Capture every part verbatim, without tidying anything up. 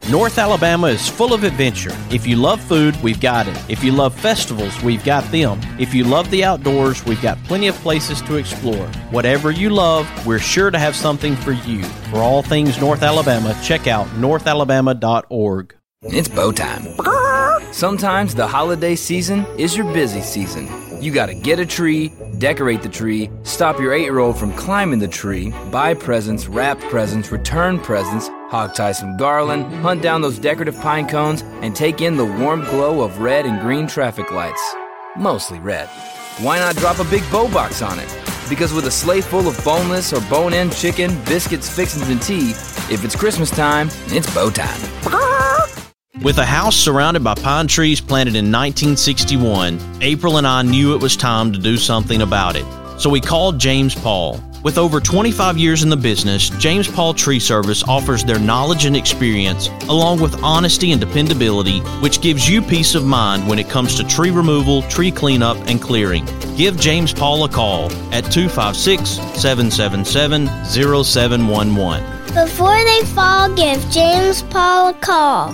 North Alabama is full of adventure. If you love food, we've got it. If you love festivals, we've got them. If you love the outdoors, we've got plenty of places to explore. Whatever you love, we're sure to have something for you. For all things North Alabama, check out north alabama dot org. It's bow time. Sometimes the holiday season is your busy season. You gotta get a tree, decorate the tree, stop your eight-year-old from climbing the tree, buy presents, wrap presents, return presents, hog tie some garland, hunt down those decorative pine cones, and take in the warm glow of red and green traffic lights. Mostly red. Why not drop a big bow box on it? Because with a sleigh full of boneless or bone-in chicken, biscuits, fixins, and tea, if it's Christmas time, it's bow time. With a house surrounded by pine trees planted in nineteen sixty-one, April and I knew it was time to do something about it. So we called James Paul. With over twenty-five years in the business, James Paul Tree Service offers their knowledge and experience, along with honesty and dependability, which gives you peace of mind when it comes to tree removal, tree cleanup, and clearing. Give James Paul a call at two five six, seven seven seven, zero seven one one. Before they fall, give James Paul a call.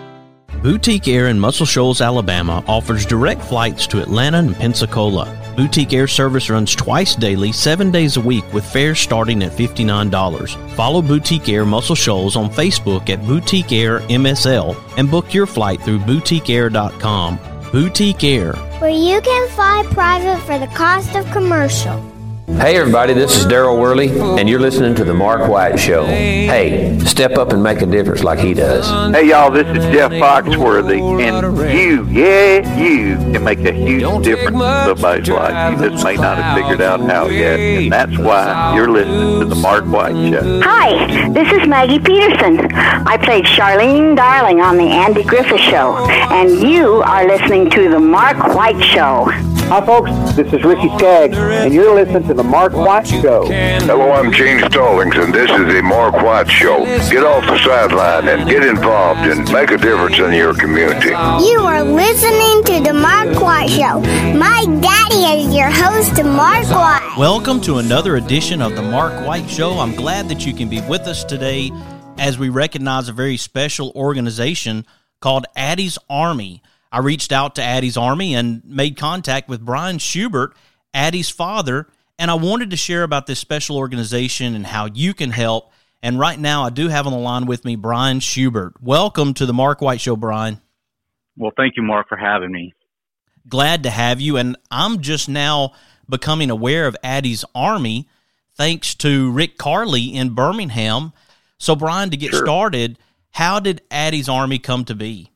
Boutique Air in Muscle Shoals, Alabama offers direct flights to Atlanta and Pensacola. Boutique Air service runs twice daily, seven days a week, with fares starting at fifty-nine dollars. Follow Boutique Air Muscle Shoals on Facebook at Boutique Air M S L and book your flight through boutique air dot com. Boutique Air, where you can fly private for the cost of commercial. Hey everybody, this is Daryl Worley, and you're listening to The Mark White Show. Hey, step up and make a difference like he does. Hey y'all, this is Jeff Foxworthy, and you, yeah, you can make a huge difference in somebody's life. You just may not have figured out how yet, and that's why you're listening to The Mark White Show. Hi, this is Maggie Peterson. I played Charlene Darling on The Andy Griffith Show, and you are listening to The Mark White Show. Hi folks, this is Ricky Skaggs, and you're listening to The Mark White Show. Hello, I'm Gene Stallings, and this is The Mark White Show. Get off the sideline and get involved and make a difference in your community. You are listening to The Mark White Show. My daddy is your host, Mark White. Welcome to another edition of The Mark White Show. I'm glad that you can be with us today as we recognize a very special organization called Addie's Army. I reached out to Addie's Army and made contact with Brian Schubert, Addie's father, and I wanted to share about this special organization and how you can help. And right now, I do have on the line with me Brian Schubert. Welcome to the Mark White Show, Brian. Well, thank you, Mark, for having me. Glad to have you, and I'm just now becoming aware of Addie's Army thanks to Rick Carley in Birmingham. So, Brian, to get Sure. started, how did Addie's Army come to be?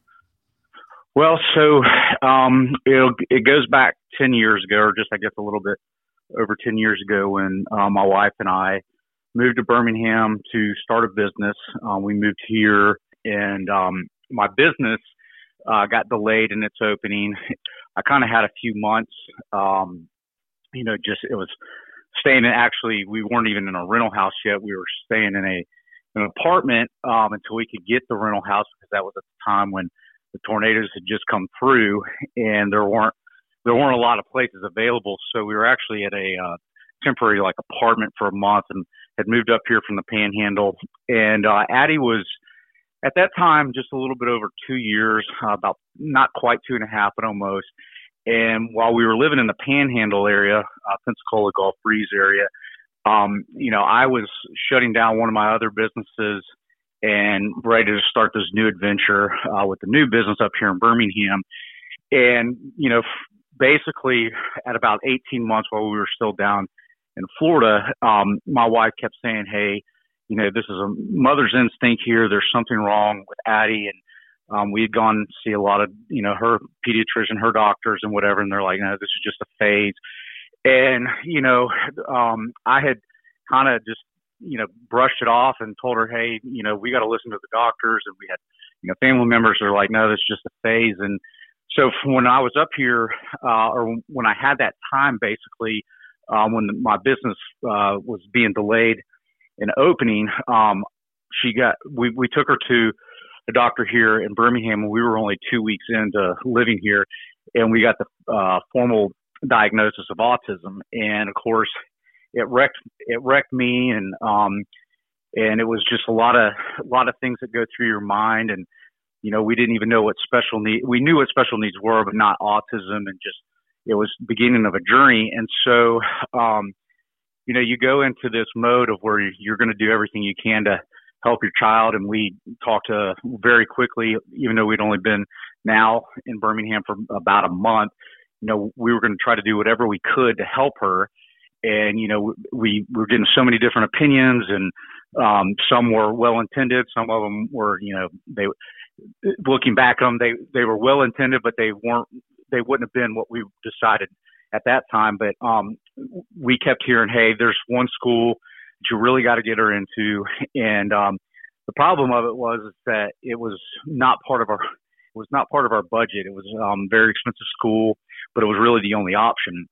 Well, so um, it it goes back ten years ago, or just I guess a little bit over ten years ago, when uh, my wife and I moved to Birmingham to start a business. Uh, we moved here, and um, my business uh, got delayed in its opening. I kind of had a few months, um, you know, just it was staying in. Actually, we weren't even in a rental house yet. We were staying in a an apartment um, until we could get the rental house, because that was at the time when the tornadoes had just come through, and there weren't there weren't a lot of places available. So we were actually at a uh, temporary like apartment for a month, and had moved up here from the Panhandle. And uh, Addie was at that time just a little bit over two years, uh, about not quite two and a half, but almost. And while we were living in the Panhandle area, uh, Pensacola, Gulf Breeze area, um, you know, I was shutting down one of my other businesses and ready to start this new adventure uh, with the new business up here in Birmingham. And, you know, basically at about eighteen months while we were still down in Florida, um, my wife kept saying, hey, you know, this is a mother's instinct here. There's something wrong with Addie. And um, we had gone to see a lot of, you know, her pediatrician, her doctors and whatever. And they're like, no, this is just a phase. And, you know, um, I had kind of just, you know, brushed it off and told her, hey, you know, we got to listen to the doctors. And we had, you know, family members are like, no, this is just a phase. And so when I was up here, uh, or when I had that time, basically, um, when my business, uh, was being delayed in opening, um, she got, we, we took her to a doctor here in Birmingham, and we were only two weeks into living here, and we got the, uh, formal diagnosis of autism. And of course, it wrecked, it wrecked me. And, um, and it was just a lot of a lot of things that go through your mind. And you know, we didn't even know what special need. We knew what special needs were, but not autism. And just it was the beginning of a journey. And so, um, you know, you go into this mode of where you're going to do everything you can to help your child. And we talked to very quickly, even though we'd only been now in Birmingham for about a month. You know, we were going to try to do whatever we could to help her. And, you know, we, we were getting so many different opinions, and um, some were well-intended. Some of them were, you know, they, looking back on them, they, they were well-intended, but they weren't, they wouldn't have been what we decided at that time. But um, we kept hearing, hey, there's one school that you really got to get her into. And um, the problem of it was that it was not part of our, it was not part of our budget. It was um, very expensive school, but it was really the only option.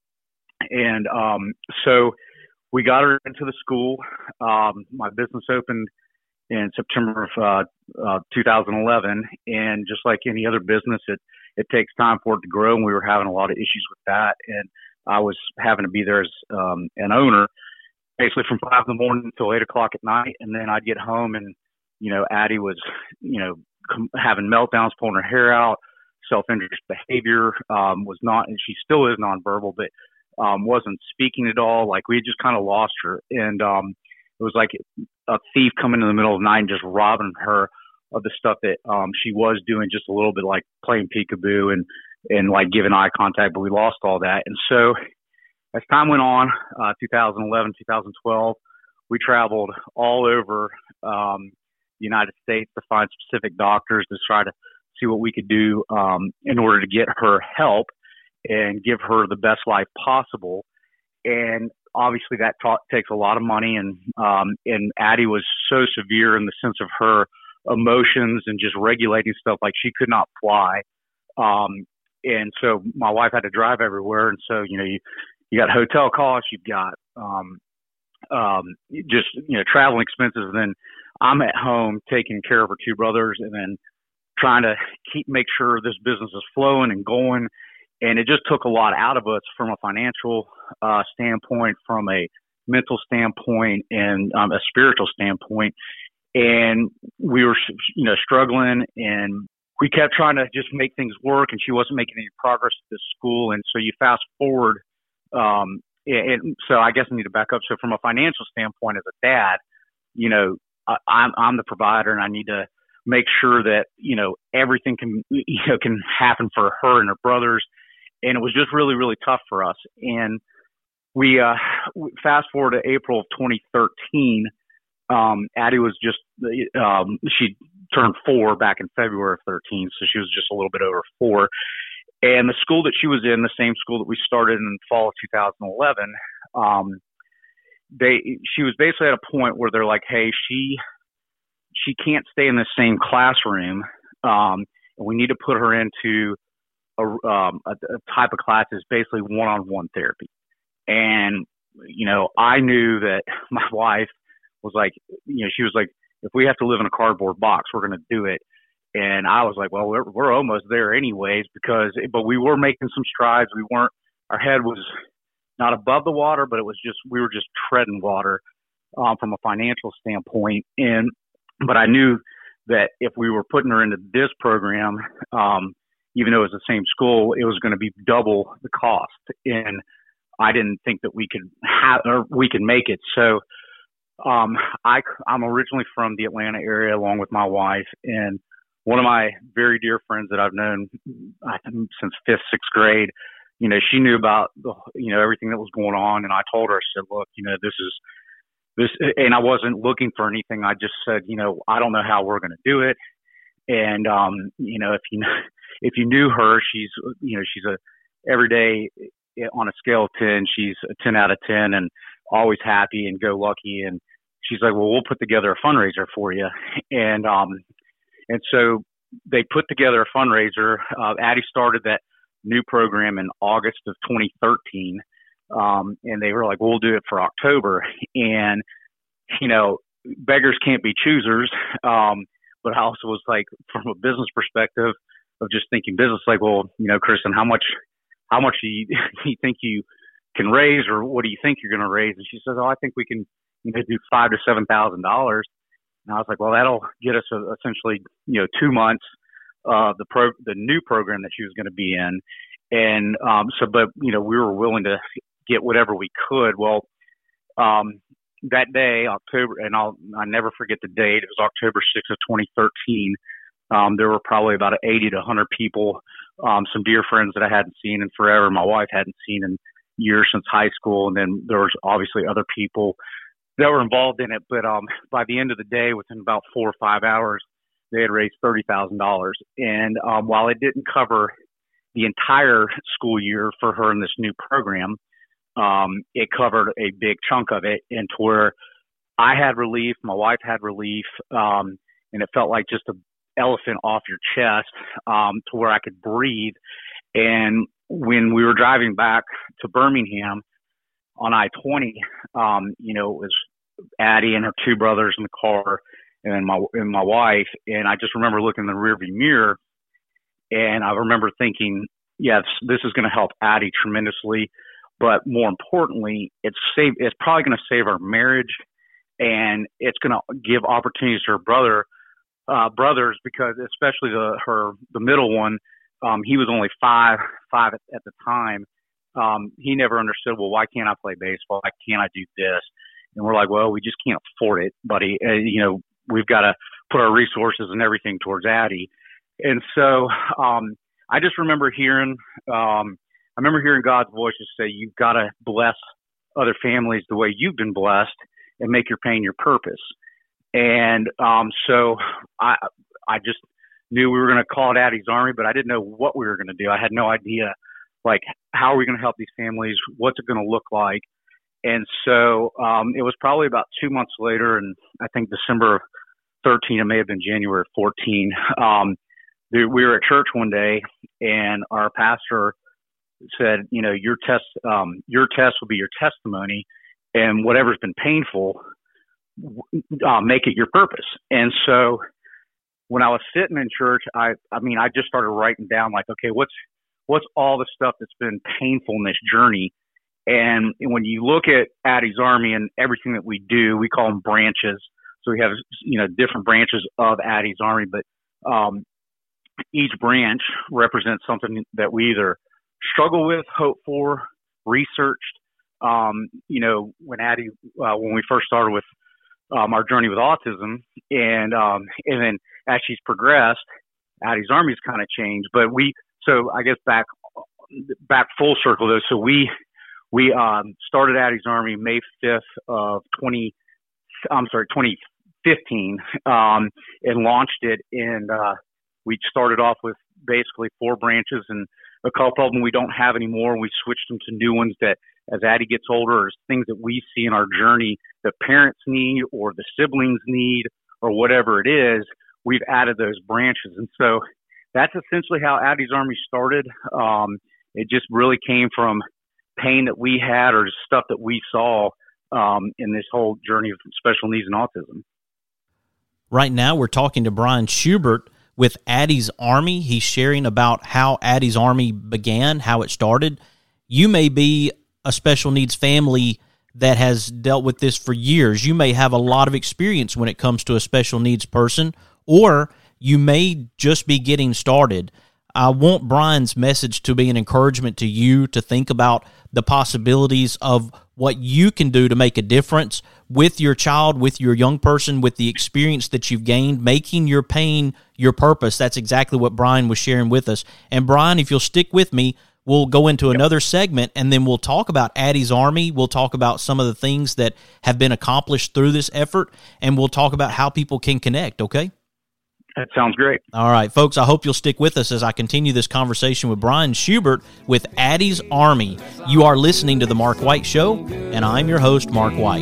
And um, so we got her into the school. Um, my business opened in September of uh, uh, two thousand eleven, and just like any other business, it it takes time for it to grow. And we were having a lot of issues with that, and I was having to be there as um, an owner, basically from five in the morning until eight o'clock at night. And then I'd get home, and you know, Addie was, you know, com- having meltdowns, pulling her hair out, self-injurious behavior, um, was not, and she still is nonverbal, but um, wasn't speaking at all. Like, we had just kind of lost her. And um, it was like a thief coming in the middle of the night and just robbing her of the stuff that um, she was doing, just a little bit, like playing peekaboo and, and like giving eye contact, but we lost all that. And so as time went on, uh, two thousand eleven, two thousand twelve, we traveled all over um, the United States to find specific doctors to try to see what we could do um, in order to get her help and give her the best life possible. And obviously that ta- takes a lot of money. And, um, and Addie was so severe in the sense of her emotions and just regulating stuff. Like, she could not fly. Um, and so my wife had to drive everywhere. And so, you know, you, you got hotel costs, you've got, um, um, just, you know, traveling expenses. And then I'm at home taking care of her two brothers, and then trying to keep, make sure this business is flowing and going. And it just took a lot out of us from a financial uh, standpoint, from a mental standpoint, and um, a spiritual standpoint. And we were, you know, struggling, and we kept trying to just make things work, and she wasn't making any progress at this school. And so you fast forward. Um, and so I guess I need to back up. So from a financial standpoint, as a dad, you know, I, I'm, I'm the provider, and I need to make sure that, you know, everything can, you know, can happen for her and her brothers. And it was just really, really tough for us. And we, uh, fast forward to April of twenty thirteen, um, Addie was just, um, she turned four back in February of thirteen. So she was just a little bit over four. And the school that she was in, the same school that we started in the fall of two thousand eleven, um, they, she was basically at a point where they're like, hey, she, she can't stay in the same classroom. Um, and we need to put her into A, um, a, a type of class is basically one-on-one therapy. And, you know, I knew that my wife was like, you know, she was like, if we have to live in a cardboard box, we're going to do it. And I was like, well, we're, we're almost there anyways, because, but we were making some strides. We weren't, our head was not above the water, but it was just, we were just treading water um, from a financial standpoint. And, but I knew that if we were putting her into this program, um, even though it was the same school, it was going to be double the cost. And I didn't think that we could have, or we could make it. So, um, I, I'm originally from the Atlanta area along with my wife, and one of my very dear friends that I've known I think since fifth, sixth grade, you know, she knew about the, you know, everything that was going on. And I told her, I said, look, you know, this is this, and I wasn't looking for anything. I just said, you know, I don't know how we're going to do it. And, um, you know, if you know, if you knew her, she's, you know, she's a every day on a scale of ten, she's a ten out of ten and always happy and go lucky. And she's like, well, we'll put together a fundraiser for you. And, um, and so they put together a fundraiser. Uh, Addie started that new program in August of twenty thirteen. Um, and they were like, well, we'll do it for October. And, you know, beggars can't be choosers. Um, but I also was like, from a business perspective of just thinking business, like, well, you know, Kristen, how much, how much do you, do you think you can raise, or what do you think you're going to raise? And she says, oh, I think we can, you know, do five to seven thousand dollars. And I was like, well, that'll get us uh, essentially, you know, two months of the pro, the new program that she was going to be in. And um, so, but, you know, we were willing to get whatever we could. Well, um, that day, October, and I'll, I'll never forget the date. It was October sixth of twenty thirteen. Um, there were probably about eighty to one hundred people, um, some dear friends that I hadn't seen in forever. My wife hadn't seen in years since high school. And then there was obviously other people that were involved in it. But um, by the end of the day, within about four or five hours, they had raised thirty thousand dollars. And um, while it didn't cover the entire school year for her in this new program, um, it covered a big chunk of it, and to where I had relief, my wife had relief, um, and it felt like just an elephant off your chest, um, to where I could breathe. And when we were driving back to Birmingham on I twenty, um, you know, it was Addie and her two brothers in the car, and my and my wife, and I just remember looking in the rearview mirror, and I remember thinking, yes, this is going to help Addie tremendously, but more importantly, it's save it's probably going to save our marriage, and it's going to give opportunities to her brother uh, brothers, because especially the her the middle one, um, he was only five five at, at the time. Um, he never understood, well, why can't I play baseball? Why can't I do this? And we're like, well, we just can't afford it, buddy. Uh, you know, we've got to put our resources and everything towards Addie. And so um, I just remember hearing, um, I remember hearing God's voice just say, you've got to bless other families the way you've been blessed and make your pain your purpose. And um, so I, I just knew we were going to call it Addie's Army, but I didn't know what we were going to do. I had no idea, like, how are we going to help these families? What's it going to look like? And so um, it was probably about two months later, and I think December of thirteen, it may have been January of fourteen. Um, we were at church one day, and our pastor said, you know, your test, um, your test will be your testimony, and whatever's been painful, uh, make it your purpose. And so when I was sitting in church, I, I mean, I just started writing down, like, okay, what's what's all the stuff that's been painful in this journey? And when you look at Addie's Army and everything that we do, we call them branches. So we have, you know, different branches of Addie's Army, but um, each branch represents something that we either struggle with, hope for, researched. Um, you know, when Addie, uh, when we first started with um, our journey with autism, and um, and then as she's progressed, Addie's Army's kind of changed. But we, so I guess back back full circle though. So we. We um, started Addie's Army May fifth of twenty. I'm sorry, twenty fifteen, um, and launched it. And uh, we started off with basically four branches, and a couple of them we don't have anymore. We switched them to new ones that, as Addie gets older, or things that we see in our journey that parents need, or the siblings need, or whatever it is. We've added those branches, and so that's essentially how Addie's Army started. Um, it just really came from pain that we had, or stuff that we saw um, in this whole journey of special needs and autism. Right now, we're talking to Brian Schubert with Addie's Army. He's sharing about how Addie's Army began, how it started. You may be a special needs family that has dealt with this for years. You may have a lot of experience when it comes to a special needs person, or you may just be getting started. I want Brian's message to be an encouragement to you to think about the possibilities of what you can do to make a difference with your child, with your young person, with the experience that you've gained, making your pain your purpose. That's exactly what Brian was sharing with us. And Brian, if you'll stick with me, we'll go into another segment, and then we'll talk about Addie's Army. We'll talk about some of the things that have been accomplished through this effort, and we'll talk about how people can connect, okay? That sounds great. All right, folks, I hope you'll stick with us as I continue this conversation with Brian Schubert with Addie's Army. You are listening to The Mark White Show, and I'm your host, Mark White.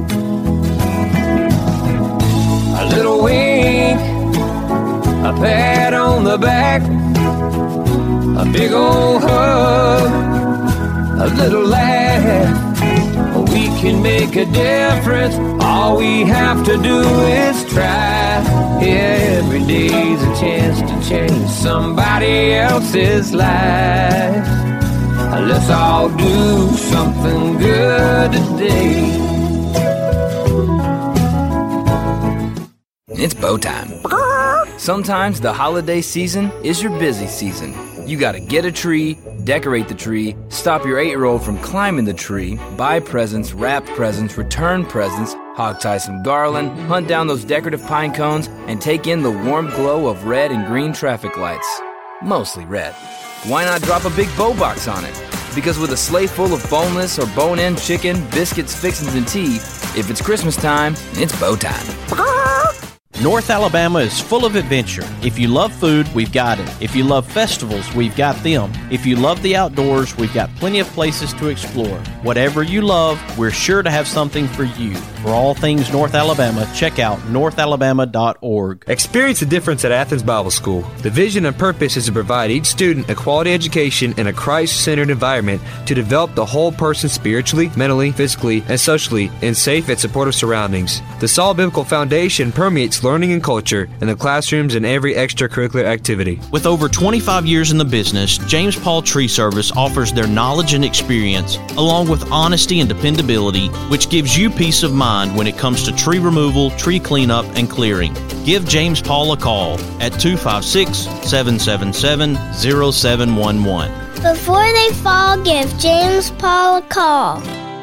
A little wink, a pat on the back, a big old hug, a little laugh. We can make a difference. All we have to do is try. Every day's a chance to change somebody else's life. Let's all do something good today. and it's bow time. Sometimes the holiday season is your busy season. You gotta get a tree, decorate the tree, stop your eight-year-old from climbing the tree, buy presents, wrap presents, return presents, hog-tie some garland, hunt down those decorative pine cones, and take in the warm glow of red and green traffic lights. Mostly red. Why not drop a big bow box on it? Because with a sleigh full of boneless or bone-in chicken, biscuits, fixins, and tea, if it's Christmas time, it's bow time. North Alabama is full of adventure. If you love food, we've got it. If you love festivals, we've got them. If you love the outdoors, we've got plenty of places to explore. Whatever you love, we're sure to have something for you. For all things North Alabama, check out north alabama dot org. Experience the difference at Athens Bible School. The vision and purpose is to provide each student a quality education in a Christ-centered environment to develop the whole person spiritually, mentally, physically, and socially in safe and supportive surroundings. The solid biblical foundation permeates learning and culture in the classrooms and every extracurricular activity. With over twenty-five years in the business, James Paul Tree Service offers their knowledge and experience, along with honesty and dependability, which gives you peace of mind when it comes to tree removal, tree cleanup, and clearing. Give James Paul a call at two five six, seven seven seven, zero seven one one. Before they fall, give James Paul a call.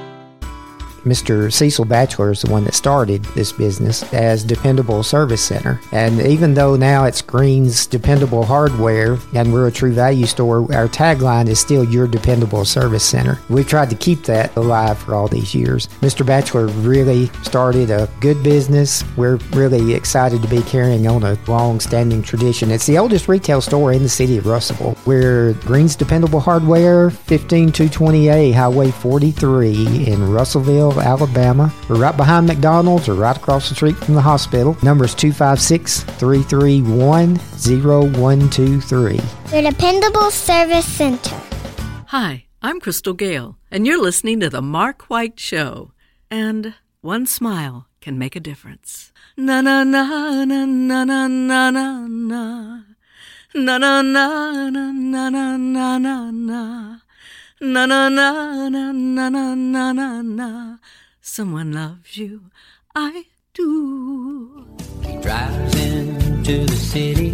Mister Cecil Batchelor is the one that started this business as Dependable Service Center. And even though now it's Green's Dependable Hardware and we're a True Value store, our tagline is still Your Dependable Service Center. We've tried to keep that alive for all these years. Mister Batchelor really started a good business. We're really excited to be carrying on a long-standing tradition. It's the oldest retail store in the city of Russellville. We're Green's Dependable Hardware, fifteen two twenty A Highway forty-three in Russellville, Alabama. We're right behind McDonald's or right across the street from the hospital. Number is two five six, three three one, zero one two three. Your Dependable Service Center. Hi, I'm Crystal Gale, and you're listening to The Mark White Show. And one smile can make a difference. Na na na na na na na na na. Na na na na na na na na na. Na na na na na na na na na. Someone loves you, I do. He drives into the city,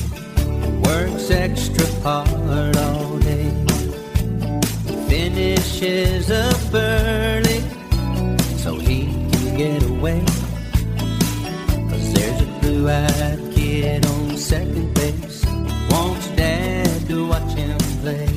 works extra hard all day, finishes up early so he can get away. 'Cause there's a blue-eyed kid on second base, wants dad to watch him play.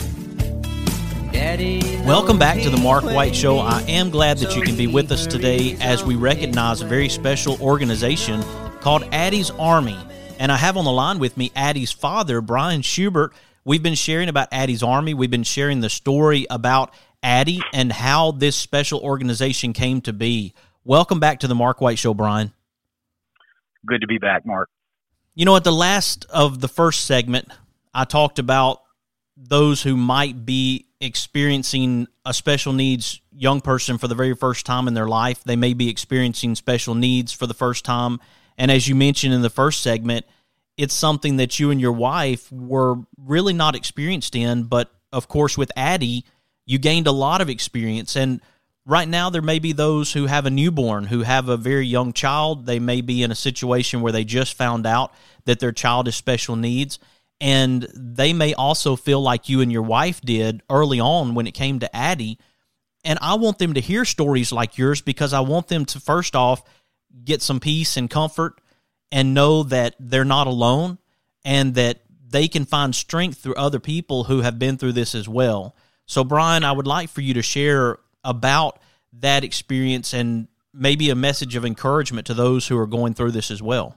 Welcome back to the Mark White Show. I am glad that you can be with us today as we recognize a very special organization called Addie's Army. And I have on the line with me Addie's father, Brian Schubert. We've been sharing about Addie's Army. We've been sharing the story about Addie and how this special organization came to be. Welcome back to the Mark White Show, Brian. Good to be back, Mark. You know, at the last of the first segment, I talked about those who might be experiencing a special needs young person for the very first time in their life. They may be experiencing special needs for the first time. And as you mentioned in the first segment, it's something that you and your wife were really not experienced in. But of course, with Addie, you gained a lot of experience. And right now, there may be those who have a newborn, who have a very young child. They may be in a situation where they just found out that their child has special needs. And they may also feel like you and your wife did early on when it came to Addie. And I want them to hear stories like yours because I want them to, first off, get some peace and comfort and know that they're not alone and that they can find strength through other people who have been through this as well. So, Brian, I would like for you to share about that experience and maybe a message of encouragement to those who are going through this as well.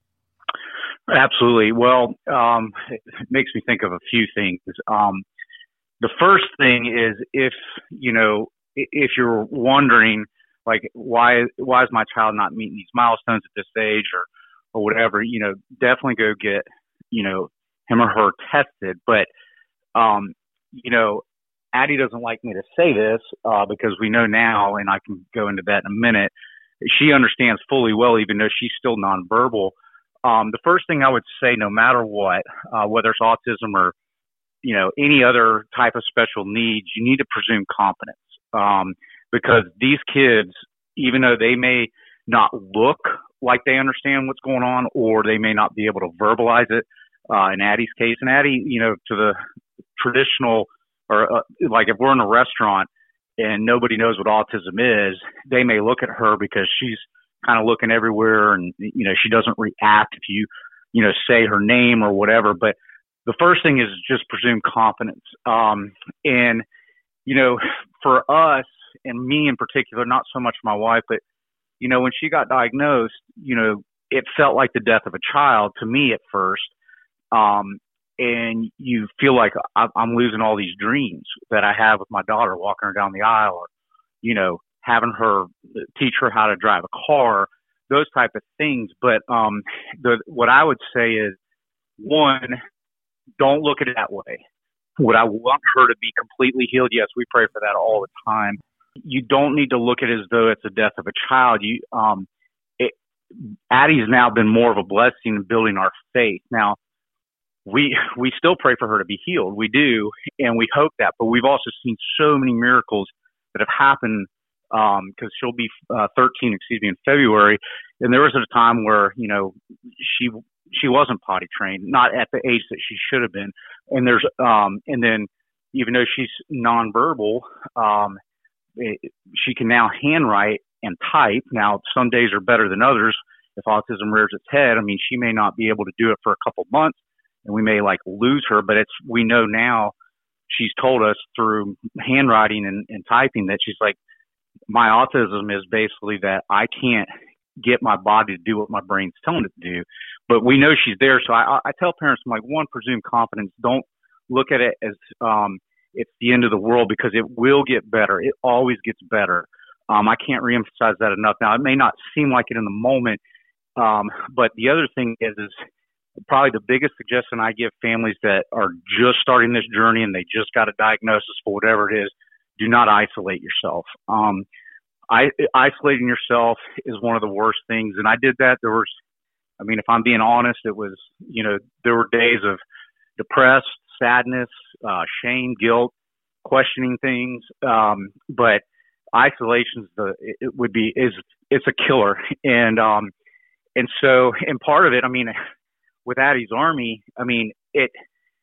Absolutely. Well, um, it makes me think of a few things. Um, the first thing is if, you know, if you're wondering, like, why why is my child not meeting these milestones at this age or, or whatever, you know, definitely go get, you know, him or her tested. But, um, you know, Addie doesn't like me to say this uh, because we know now, and I can go into that in a minute, she understands fully well, even though she's still nonverbal. Um, the first thing I would say, no matter what, uh, whether it's autism or, you know, any other type of special needs, you need to presume competence. Um, because these kids, even though they may not look like they understand what's going on, or they may not be able to verbalize it. Uh, in Addie's case, and Addie, you know, to the traditional, or uh, like if we're in a restaurant and nobody knows what autism is, they may look at her because she's kind of looking everywhere, and you know, she doesn't react if you, you know, say her name or whatever. But the first thing is just presume confidence. Um, and you know, for us and me in particular, not so much my wife, but you know, when she got diagnosed, you know, it felt like the death of a child to me at first. Um, and you feel like I'm losing all these dreams that I have with my daughter, walking her down the aisle, or, you know, having her teach her how to drive a car, those type of things. But, um, the, what I would say is, one, don't look at it that way. Would I want her to be completely healed? Yes, we pray for that all the time. You don't need to look at it as though it's the death of a child. You, um, it, Addie's now been more of a blessing in building our faith. Now, We we still pray for her to be healed. We do, and we hope that. But we've also seen so many miracles that have happened because um, she'll be uh, thirteen, excuse me, in February. And there was a time where, you know, she she wasn't potty trained, not at the age that she should have been. And there's um, and then even though she's nonverbal, um, it, she can now handwrite and type. Now, some days are better than others. If autism rears its head, I mean, she may not be able to do it for a couple months, and we may like lose her, but it's, we know now, she's told us through handwriting and, and typing that she's like, my autism is basically that I can't get my body to do what my brain's telling it to do, but we know she's there. So I, I tell parents, I'm like, one, presume confidence. Don't look at it as, um, it's the end of the world, because it will get better. It always gets better. Um, I can't reemphasize that enough. Now, it may not seem like it in the moment. Um, but the other thing is, is, probably the biggest suggestion I give families that are just starting this journey and they just got a diagnosis for whatever it is, do not isolate yourself. Um, I, isolating yourself is one of the worst things. And I did that. There was, I mean, if I'm being honest, it was, you know, there were days of depressed, sadness, uh, shame, guilt, questioning things. Um, but isolation's the, it would be, is, it's a killer. And, um, and so, and part of it, I mean, with Addie's Army, I mean, it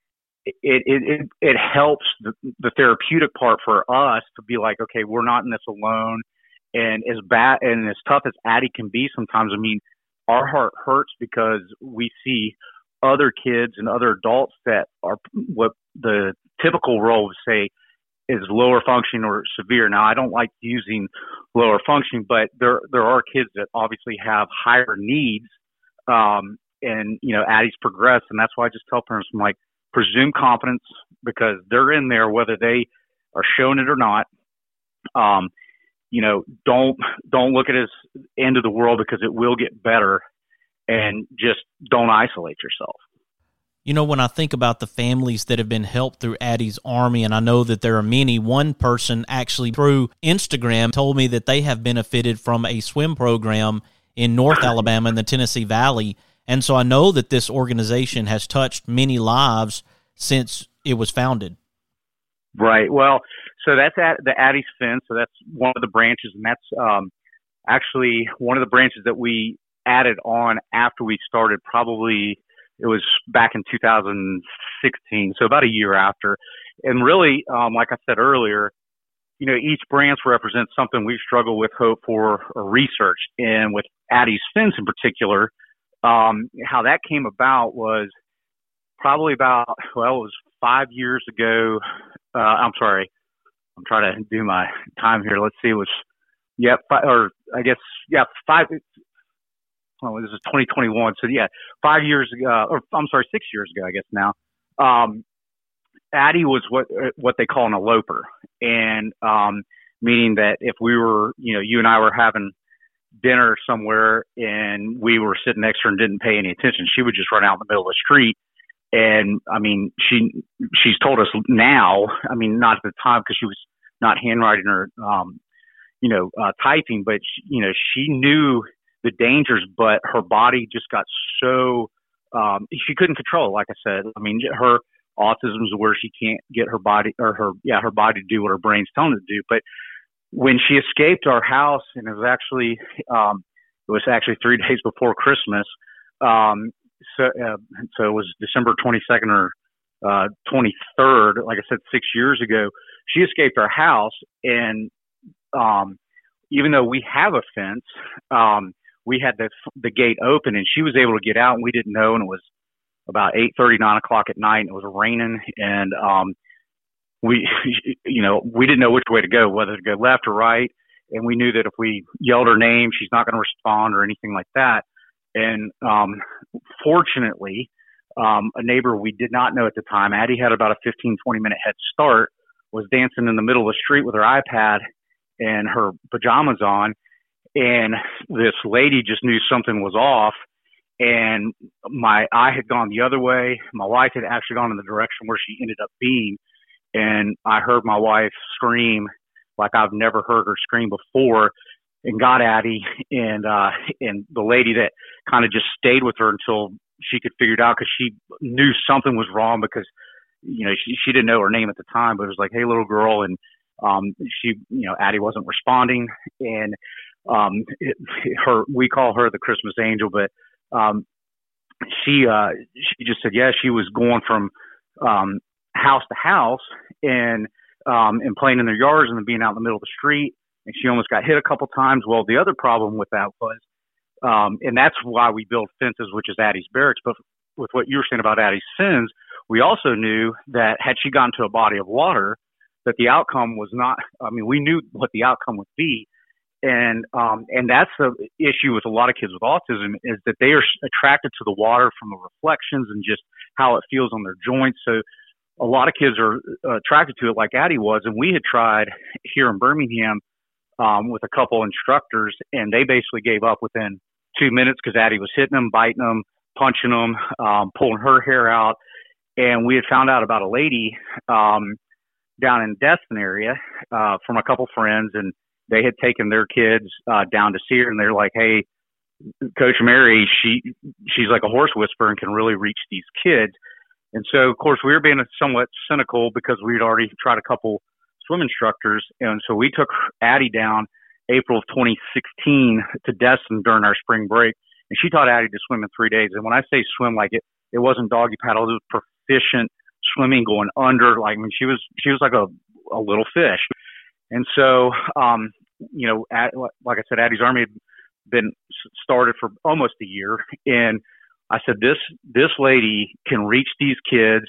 it it it, it helps the, the therapeutic part for us to be like, okay, we're not in this alone. And as bad and as tough as Addie can be sometimes, I mean, our heart hurts because we see other kids and other adults that are what the typical role would say is lower functioning or severe. Now, I don't like using lower functioning, but there there are kids that obviously have higher needs. Um, And, you know, Addie's progressed. And that's why I just tell parents, I'm like, presume confidence, because they're in there, whether they are showing it or not. Um, you know, don't, don't look at it as end of the world, because it will get better, and just don't isolate yourself. You know, when I think about the families that have been helped through Addie's Army, and I know that there are many, one person actually through Instagram told me that they have benefited from a swim program in North Alabama in the Tennessee Valley. And so I know that this organization has touched many lives since it was founded. Right. Well, so that's at the Addie's Fence. So that's one of the branches, and that's um, actually one of the branches that we added on after we started. Probably it was back in two thousand sixteen, so about a year after. And really, um, like I said earlier, you know, each branch represents something we've struggled with, hope for, or research. And with Addie's Fence in particular, Um, how that came about was probably about, well, it was five years ago. Uh, I'm sorry. I'm trying to do my time here. Let's see. It was, yeah, five, or I guess, yeah, five. Oh, this is twenty twenty-one. So yeah, five years ago, or I'm sorry, six years ago, I guess now. Um, Addie was what, what they call an eloper. And, um, meaning that if we were, you know, you and I were having dinner somewhere and we were sitting next to her and didn't pay any attention, she would just run out in the middle of the street. And I mean, she, she's told us now, I mean, not at the time, because she was not handwriting or, um, you know, uh, typing, but she, you know, she knew the dangers, but her body just got so, um, she couldn't control it. Like I said, I mean, her autism is where she can't get her body or her, yeah, her body to do what her brain's telling it to do. But when she escaped our house, and it was actually, um, It was actually three days before Christmas. Um, so, uh, so it was December twenty-second or uh, twenty-third. Like I said, six years ago, she escaped our house, and um, even though we have a fence, um, we had the the gate open, and she was able to get out, and we didn't know. And it was about eight thirty, nine o'clock at night, and it was raining, and um, we, you know, we didn't know which way to go, whether to go left or right. And we knew that if we yelled her name, she's not going to respond or anything like that. And um, fortunately, um, a neighbor we did not know at the time, Addie had about a fifteen, twenty minute head start, was dancing in the middle of the street with her iPad and her pajamas on. And this lady just knew something was off. And my eye had gone the other way. My wife had actually gone in the direction where she ended up being. And I heard my wife scream like I've never heard her scream before, and got Addie, and uh, and the lady that kind of just stayed with her until she could figure it out, because she knew something was wrong, because, you know, she, she didn't know her name at the time, but it was like, hey, little girl. And um, she, you know, Addie wasn't responding. And um, it, her, we call her the Christmas angel, but um, she, uh, she just said, yeah, she was going from um, house to house and Um, and playing in their yards and then being out in the middle of the street. And she almost got hit a couple times. Well, the other problem with that was, um, and that's why we built fences, which is Addie's barracks. But with what you were saying about Addie's sins, we also knew that had she gone to a body of water, that the outcome was not, I mean, we knew what the outcome would be. And, um, and that's the issue with a lot of kids with autism, is that they are attracted to the water from the reflections and just how it feels on their joints. So a lot of kids are uh, attracted to it, like Addie was. And we had tried here in Birmingham um, with a couple instructors, and they basically gave up within two minutes because Addie was hitting them, biting them, punching them, um, pulling her hair out. And we had found out about a lady um, down in Destin area uh, from a couple friends, and they had taken their kids uh, down to see her, and they're like, hey, Coach Mary, she she's like a horse whisperer and can really reach these kids. And so, of course, we were being somewhat cynical because we had already tried a couple swim instructors. And so we took Addie down April of twenty sixteen to Destin during our spring break. And she taught Addie to swim in three days. And when I say swim, like it, it wasn't doggy paddle. It was proficient swimming, going under. Like, I mean, she was, she was like a, a little fish. And so, um, you know, at, like I said, Addie's Army had been started for almost a year. And I said, this, this lady can reach these kids.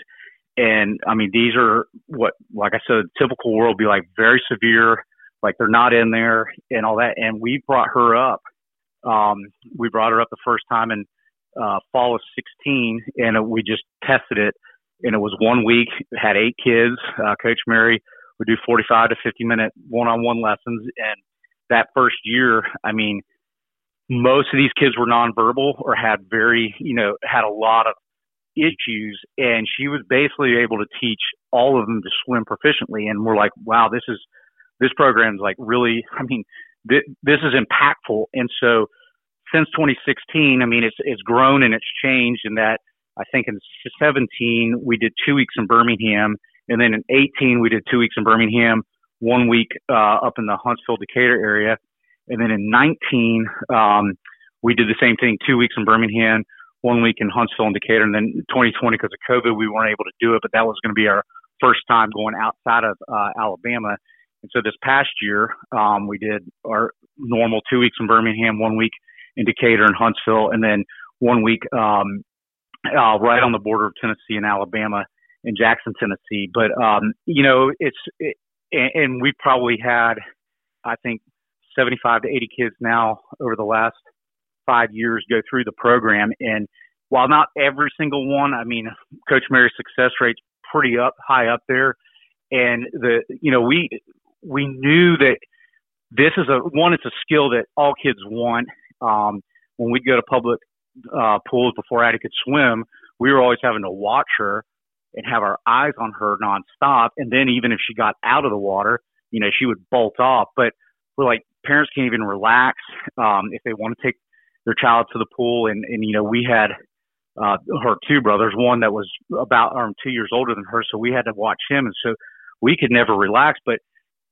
And I mean, these are what, like I said, typical world be like very severe, like they're not in there and all that. And we brought her up. Um, we brought her up the first time in uh, fall of sixteen, and we just tested it. And it was one week, had eight kids. Uh, Coach Mary would do forty-five to fifty minute one-on-one lessons. And that first year, I mean, most of these kids were nonverbal or had very, you know, had a lot of issues. And she was basically able to teach all of them to swim proficiently. And we're like, wow, this is, this program's like really, I mean, th- this is impactful. And so since twenty sixteen, I mean, it's, it's grown and it's changed in that I think in seventeen, we did two weeks in Birmingham. And then in eighteen, we did two weeks in Birmingham, one week uh, up in the Huntsville, Decatur area. And then in nineteen, um, we did the same thing, two weeks in Birmingham, one week in Huntsville and Decatur. And then twenty twenty, because of COVID, we weren't able to do it, but that was going to be our first time going outside of uh, Alabama. And so this past year, um, we did our normal two weeks in Birmingham, one week in Decatur and Huntsville, and then one week um, uh, right on the border of Tennessee and Alabama in Jackson, Tennessee. But, um, you know, it's, it, and, and we probably had, I think, seventy-five to eighty kids now over the last five years go through the program. And while not every single one, I mean, Coach Mary's success rate's pretty up, high up there. And the, you know, we, we knew that this is a, one, it's a skill that all kids want. Um, when we'd go to public, uh, pools before Addie could swim, we were always having to watch her and have our eyes on her nonstop. And then even if she got out of the water, you know, she would bolt off. But we're like, parents can't even relax um, if they want to take their child to the pool. And, and you know, we had uh, her two brothers, one that was about um, two years older than her, so we had to watch him. And so we could never relax. But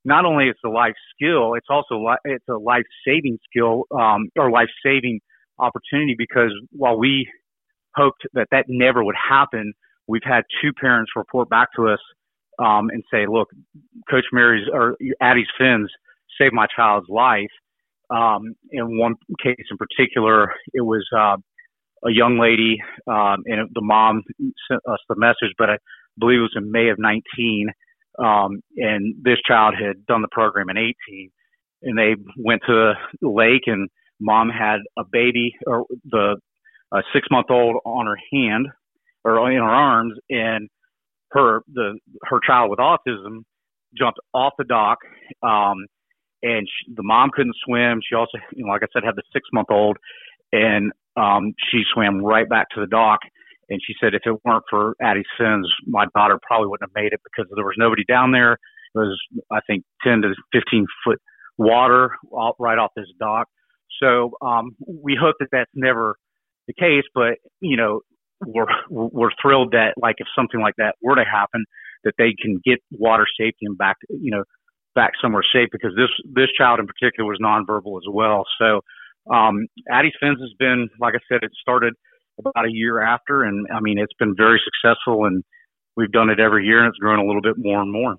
not only it's a life skill, it's also li- it's a life saving skill um, or life saving opportunity, because while we hoped that that never would happen, we've had two parents report back to us um, and say, look, Coach Mary's or Addie's fins saved my child's life. Um, in one case in particular, it was uh, a young lady, um, and the mom sent us the message, but I believe it was in May of nineteen. Um, and this child had done the program in eighteen, and they went to the lake, and mom had a baby or the a six month old on her hand or in her arms, and her, the, her child with autism jumped off the dock. Um, and she, the mom couldn't swim. She also, you know, like I said, had the six month old, and, um, she swam right back to the dock. And she said, if it weren't for Addie's fins, my daughter probably wouldn't have made it, because there was nobody down there. It was, I think, ten to fifteen foot water right off this dock. So um, we hope that that's never the case, but, you know, we're we're thrilled that, like, if something like that were to happen, that they can get water safety and back, you know, back somewhere safe, because this this child in particular was nonverbal as well. So um, Addie's fins has been, like I said, it started about a year after, and I mean, it's been very successful, and we've done it every year, and it's grown a little bit more and more.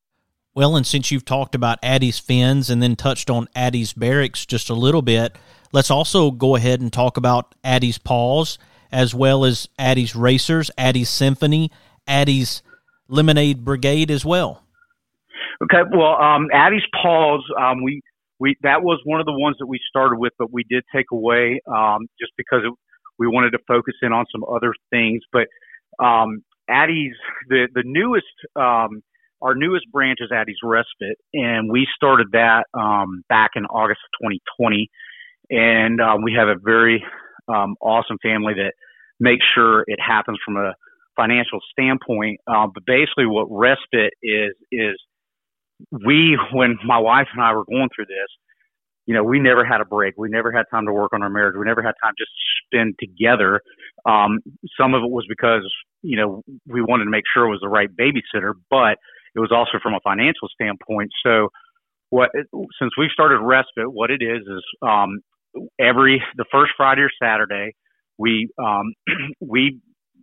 Well, and since you've talked about Addie's fins and then touched on Addie's Barracks just a little bit, let's also go ahead and talk about Addie's Paws, as well as Addie's Racers, Addie's Symphony, Addie's Lemonade Brigade as well. Okay, well, um, Addie's Paws, um, we we that was one of the ones that we started with, but we did take away um, just because it, we wanted to focus in on some other things. But um, Addie's, the the newest, um, our newest branch is Addie's Respite, and we started that um, back in August of twenty twenty. And um, we have a very um, awesome family that makes sure it happens from a financial standpoint. Um, but basically, what Respite is is we, when my wife and I were going through this, you know, we never had a break. We never had time to work on our marriage. We never had time just to spend together. Um, some of it was because, you know, we wanted to make sure it was the right babysitter, but it was also from a financial standpoint. So what, since we started Respite, what it is, is, um, every, the first Friday or Saturday, we, um, we,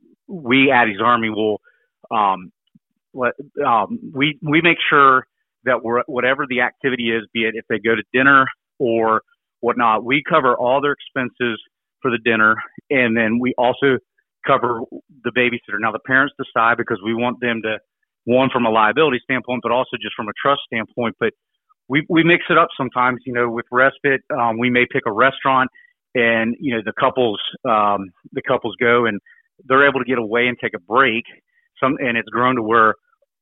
we Addie's Army will, um, let, um, we, we make sure that we're, whatever the activity is, be it if they go to dinner or whatnot, we cover all their expenses for the dinner. And then we also cover the babysitter. Now the parents decide, because we want them to, one, from a liability standpoint, but also just from a trust standpoint. But we, we mix it up sometimes, you know, with Respite. Um, we may pick a restaurant, and, you know, the couples, um, the couples go and they're able to get away and take a break. Some, and it's grown to where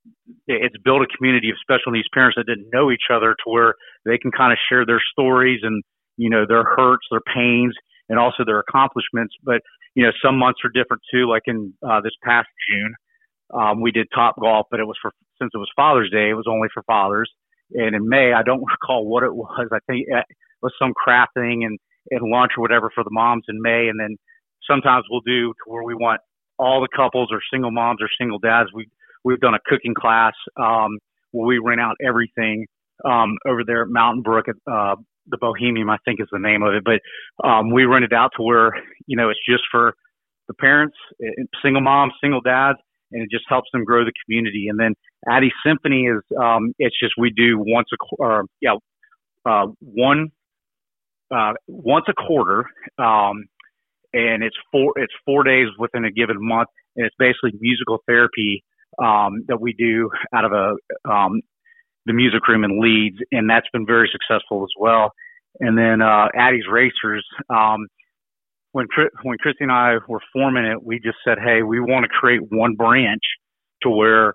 it's built a community of special needs parents that didn't know each other, to where they can kind of share their stories and, you know, their hurts, their pains, and also their accomplishments. But, you know, some months are different too. Like in uh, this past June, um, we did Top Golf, but it was for, since it was Father's Day, it was only for fathers. And in May, I don't recall what it was. I think it was some crafting and, and lunch or whatever for the moms in May. And then sometimes we'll do to where we want all the couples or single moms or single dads. We, we've done a cooking class, um, where we rent out everything, um, over there at Mountain Brook at, uh, the Bohemian, I think is the name of it. But, um, we rent it out to where, you know, it's just for the parents, single moms, single dads, and it just helps them grow the community. And then Addie Symphony is, um, it's just, we do once a, or yeah, uh, one, uh, once a quarter. Um, and it's four, it's four days within a given month. And it's basically musical therapy, um, that we do out of a, um, the music room in Leeds. And that's been very successful as well. And then, uh, Addie's Racers, um, when, when Christy and I were forming it, we just said, hey, we want to create one branch to where,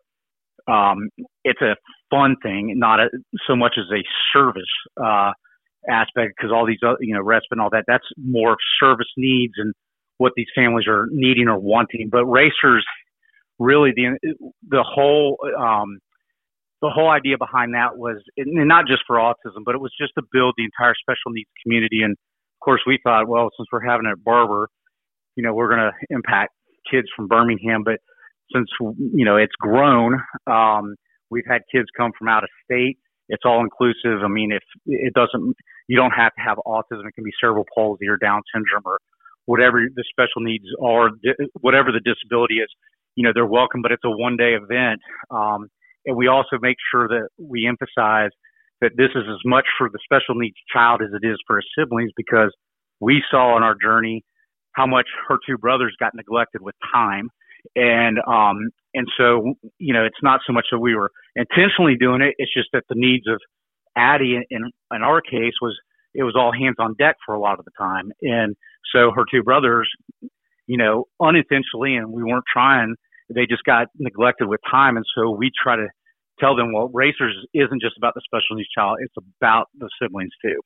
um, it's a fun thing, not a, so much as a service, uh, aspect, because all these, other, you know, respite and all that, that's more service needs and what these families are needing or wanting. But Racers, really the, the whole, um, the whole idea behind that was, and not just for autism, but it was just to build the entire special needs community. And of course we thought, well, since we're having it at Barber, you know, we're going to impact kids from Birmingham. But since, you know, it's grown, um, we've had kids come from out of state, it's all inclusive. I mean, if it doesn't, you don't have to have autism. It can be cerebral palsy or Down syndrome or whatever the special needs are, whatever the disability is. You know, they're welcome, but it's a one-day event. Um, and we also make sure that we emphasize that this is as much for the special needs child as it is for his siblings, because we saw in our journey how much her two brothers got neglected with time. And, um, and so, you know, it's not so much that we were intentionally doing it. It's just that the needs of Addie in, in, in our case was, it was all hands on deck for a lot of the time. And so her two brothers, you know, unintentionally, and we weren't trying, they just got neglected with time. And so we try to tell them, well, Racers isn't just about the special needs child. It's about the siblings too.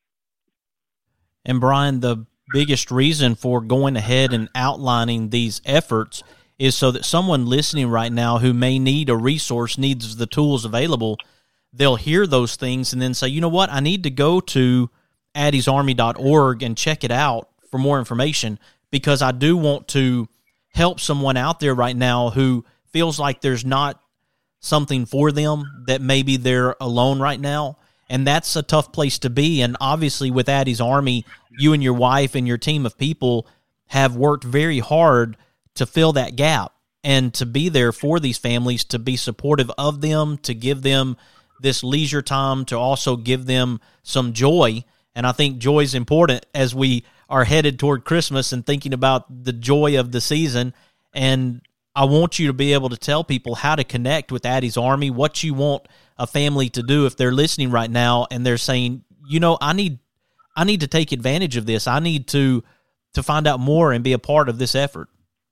And Brian, the biggest reason for going ahead and outlining these efforts is so that someone listening right now who may need a resource, needs the tools available, they'll hear those things and then say, you know what, I need to go to addies army dot org and check it out for more information, because I do want to help someone out there right now who feels like there's not something for them, that maybe they're alone right now. And that's a tough place to be. And obviously with Addie's Army, you and your wife and your team of people have worked very hard to fill that gap and to be there for these families, to be supportive of them, to give them this leisure time, to also give them some joy. And I think joy is important as we are headed toward Christmas and thinking about the joy of the season. And I want you to be able to tell people how to connect with Addie's Army, what you want a family to do if they're listening right now and they're saying, you know, I need I need to take advantage of this. I need to to find out more and be a part of this effort.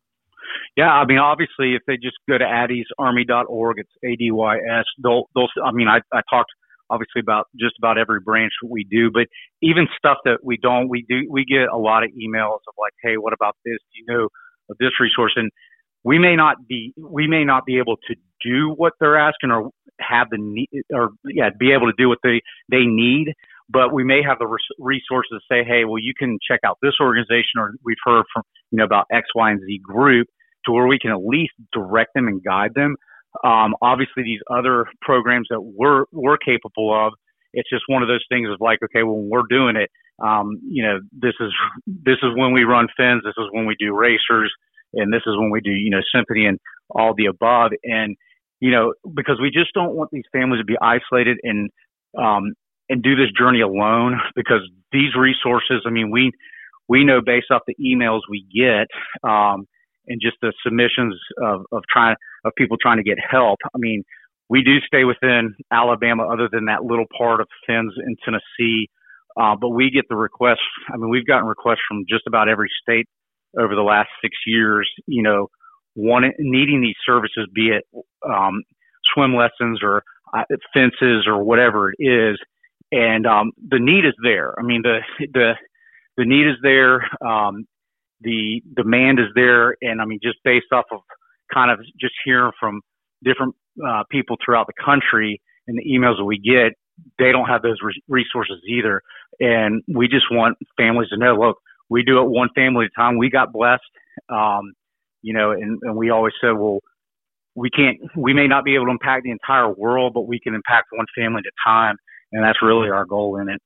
Yeah, I mean, obviously, if they just go to addies army dot org, it's A D Y S. They'll, they'll, I mean, I, I talked obviously about just about every branch that we do, but even stuff that we don't, we do, we get a lot of emails of like, hey, what about this? Do you know of this resource? And we may not be, we may not be able to do what they're asking or have the need, or yeah, be able to do what they, they need, but we may have the res- resources to say, hey, well, you can check out this organization, or we've heard from, you know, about X, Y, and Z group, to where we can at least direct them and guide them. Um, obviously, these other programs that we're we're capable of, it's just one of those things of like, okay, well, when we're doing it, um, you know, this is this is when we run Fins, this is when we do Racers, and this is when we do, you know, Symphony and all the above. And, you know, because we just don't want these families to be isolated and um, and do this journey alone, because these resources, I mean, we we know based off the emails we get, um, and just the submissions of, of trying of people trying to get help. I mean, we do stay within Alabama, other than that little part of Fins in Tennessee. Uh, but we get the requests. I mean, we've gotten requests from just about every state over the last six years, you know, wanting, needing these services, be it um, swim lessons or uh, fences or whatever it is. And um, the need is there. I mean, the, the, the need is there. Um, The demand is there, and I mean, just based off of kind of just hearing from different uh, people throughout the country and the emails that we get, they don't have those re- resources either. And we just want families to know, look, we do it one family at a time. We got blessed, um, you know, and, and we always said, well, we can't, we may not be able to impact the entire world, but we can impact one family at a time, and that's really our goal in it.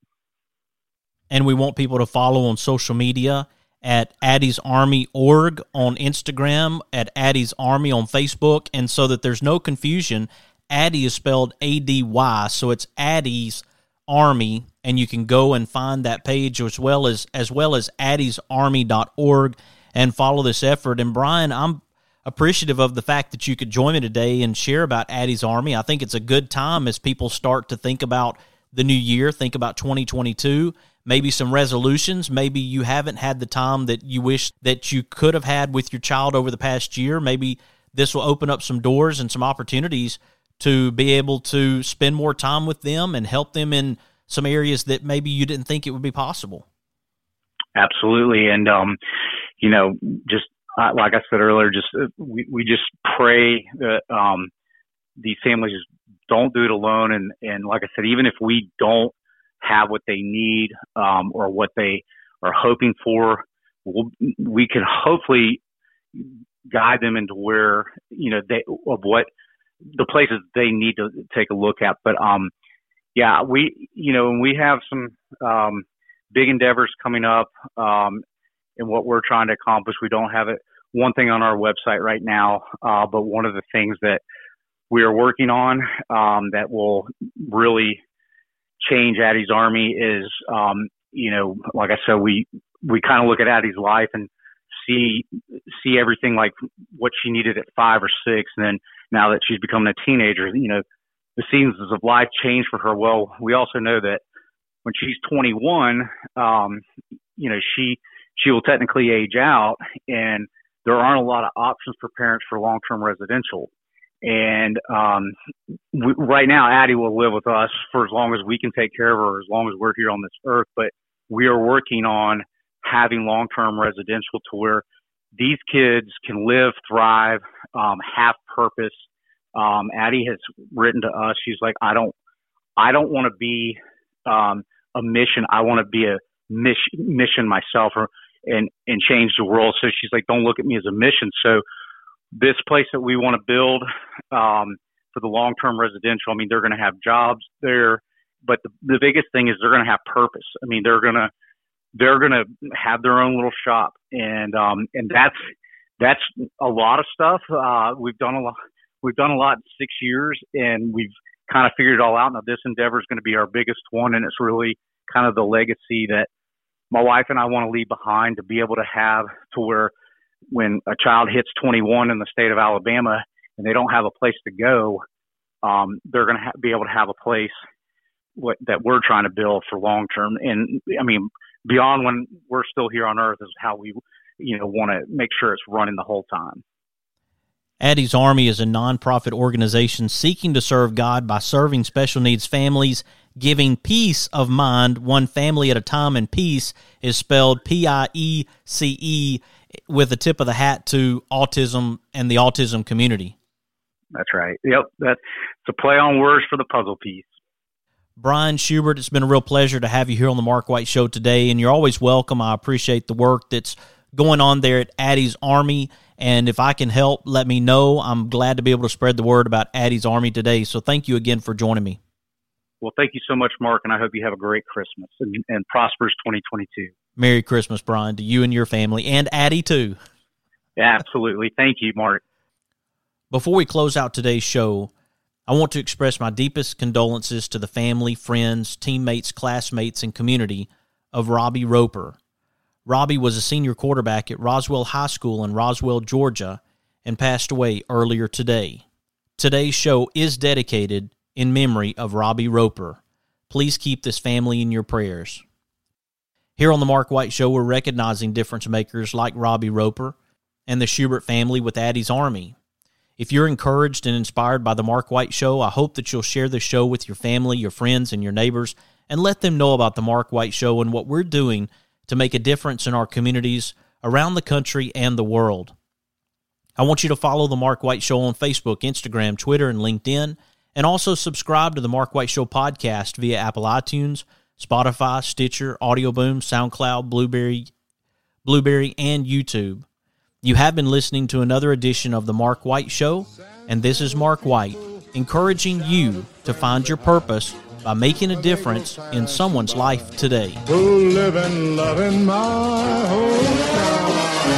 And we want people to follow on social media at Addie's Army org on Instagram, at Addie's Army on Facebook, and so that there's no confusion, Addie is spelled A D Y, so it's Addie's Army, and you can go and find that page as well as as well as addies army dot org and follow this effort. And Brian, I'm appreciative of the fact that you could join me today and share about Addie's Army. I think it's a good time as people start to think about the new year, think about twenty twenty-two, maybe some resolutions. Maybe you haven't had the time that you wish that you could have had with your child over the past year. Maybe this will open up some doors and some opportunities to be able to spend more time with them and help them in some areas that maybe you didn't think it would be possible. Absolutely. And, um, you know, just uh, like I said earlier, just uh, we, we just pray that um, these families don't do it alone. And, and like I said, even if we don't have what they need um, or what they are hoping for, we'll, we can hopefully guide them into where, you know, they, of what the places they need to take a look at. But, um, yeah, we, you know, we have some um, big endeavors coming up um, in what we're trying to accomplish. We don't have it one thing on our website right now, uh, but one of the things that we are working on um, that will really change Addie's Army is, um, you know, like I said, we we kind of look at Addie's life and see see everything like what she needed at five or six, and then now that she's becoming a teenager, you know, the seasons of life change for her. Well, we also know that when she's twenty-one, um, you know, she she will technically age out, and there aren't a lot of options for parents for long-term residential. And um, we, right now, Addie will live with us for as long as we can take care of her, as long as we're here on this earth. But we are working on having long-term residential to where these kids can live, thrive, um, have purpose. Um, Addie has written to us. She's like, I don't, I don't want to be um, a mission. I want to be a mission, mission myself, or and and change the world. So she's like, don't look at me as a mission. So this place that we want to build um, for the long-term residential, I mean, they're going to have jobs there, but the, the biggest thing is they're going to have purpose. I mean, they're going to they're going to have their own little shop, and um, and that's that's a lot of stuff. Uh, we've done a lot. We've done a lot in six years, and we've kind of figured it all out. Now, this endeavor is going to be our biggest one, and it's really kind of the legacy that my wife and I want to leave behind, to be able to have to where when a child hits twenty-one in the state of Alabama and they don't have a place to go, um, they're going to ha- be able to have a place what, that we're trying to build for long term. And I mean, beyond when we're still here on earth is how we, you know, want to make sure it's running the whole time. Addie's Army is a nonprofit organization seeking to serve God by serving special needs families, giving peace of mind one family at a time, and peace is spelled P I E C E with a tip of the hat to autism and the autism community. That's right. Yep. That's a play on words for the puzzle piece. Brian Schubert, it's been a real pleasure to have you here on the Mark White Show today, and you're always welcome. I appreciate the work that's going on there at Addie's Army, and if I can help, let me know. I'm glad to be able to spread the word about Addie's Army today, so thank you again for joining me. Well, thank you so much, Mark, and I hope you have a great Christmas and, and prosperous twenty twenty-two. Merry Christmas, Brian, to you and your family, and Addie, too. Yeah, absolutely. Thank you, Mark. Before we close out today's show, I want to express my deepest condolences to the family, friends, teammates, classmates, and community of Robbie Roper. Robbie was a senior quarterback at Roswell High School in Roswell, Georgia, and passed away earlier today. Today's show is dedicated in memory of Robbie Roper. Please keep this family in your prayers. Here on the Mark White Show, we're recognizing difference makers like Robbie Roper and the Schubert family with Addie's Army. If you're encouraged and inspired by the Mark White Show, I hope that you'll share this show with your family, your friends, and your neighbors, and let them know about the Mark White Show and what we're doing to make a difference in our communities around the country and the world. I want you to follow the Mark White Show on Facebook, Instagram, Twitter, and LinkedIn, and also subscribe to the Mark White Show podcast via Apple iTunes, Spotify, Stitcher, Audio Boom, SoundCloud, Blueberry, Blueberry, and YouTube. You have been listening to another edition of the Mark White Show, and this is Mark White, encouraging you to find your purpose by making a difference in someone's life today. Who live and love in my hometown.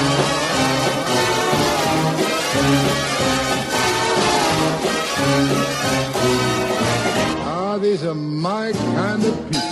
Ah, these are my kind of people.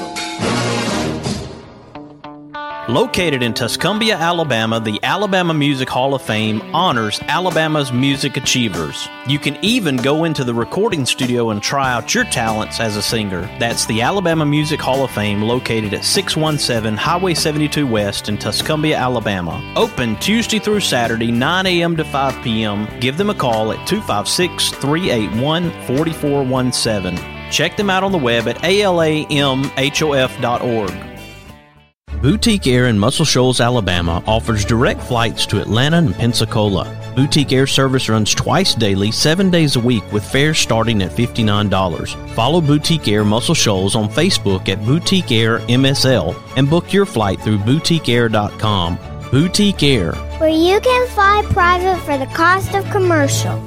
Located in Tuscumbia, Alabama, the Alabama Music Hall of Fame honors Alabama's music achievers. You can even go into the recording studio and try out your talents as a singer. That's the Alabama Music Hall of Fame, located at six one seven Highway seventy-two West in Tuscumbia, Alabama. Open Tuesday through Saturday, nine a.m. to five p.m. Give them a call at two five six, three eight one, four four one seven. Check them out on the web at A L A M H O F dot org. Boutique Air in Muscle Shoals, Alabama offers direct flights to Atlanta and Pensacola. Boutique Air service runs twice daily, seven days a week, with fares starting at fifty-nine dollars. Follow Boutique Air Muscle Shoals on Facebook at Boutique Air M S L and book your flight through boutique air dot com. Boutique Air, where you can fly private for the cost of commercial.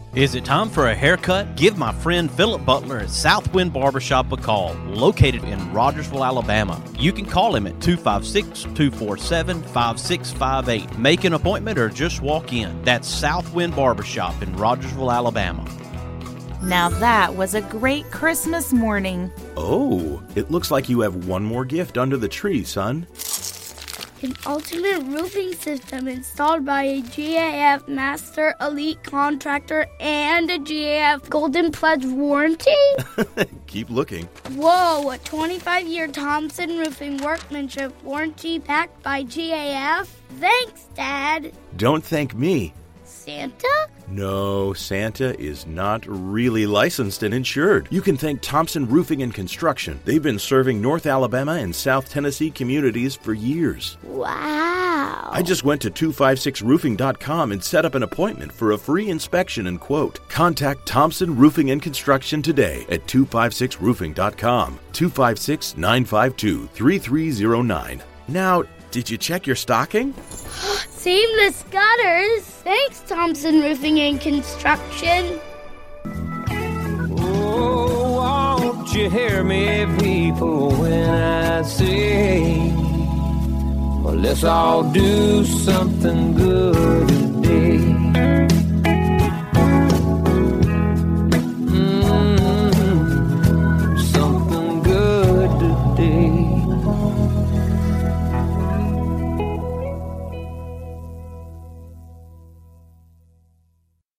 Is it time for a haircut? Give my friend Philip Butler at Southwind Barbershop a call, located in Rogersville, Alabama. You can call him at two five six, two four seven, five six five eight. Make an appointment or just walk in. That's Southwind Barbershop in Rogersville, Alabama. Now that was a great Christmas morning. Oh, it looks like you have one more gift under the tree, son. An ultimate roofing system installed by a G A F Master Elite Contractor and a G A F Golden Pledge warranty? Keep looking. Whoa, a twenty-five year Thompson Roofing Workmanship warranty backed by G A F? Thanks, Dad. Don't thank me. Santa? No, Santa is not really licensed and insured. You can thank Thompson Roofing and Construction. They've been serving North Alabama and South Tennessee communities for years. Wow. I just went to two five six roofing dot com and set up an appointment for a free inspection and quote. Contact Thompson Roofing and Construction today at two five six roofing dot com, two five six, nine five two, three three zero nine. Now, did you check your stocking? Seamless gutters. Thanks, Thompson Roofing and Construction. Oh, won't you hear me, people, when I say, well, let's all do something good today.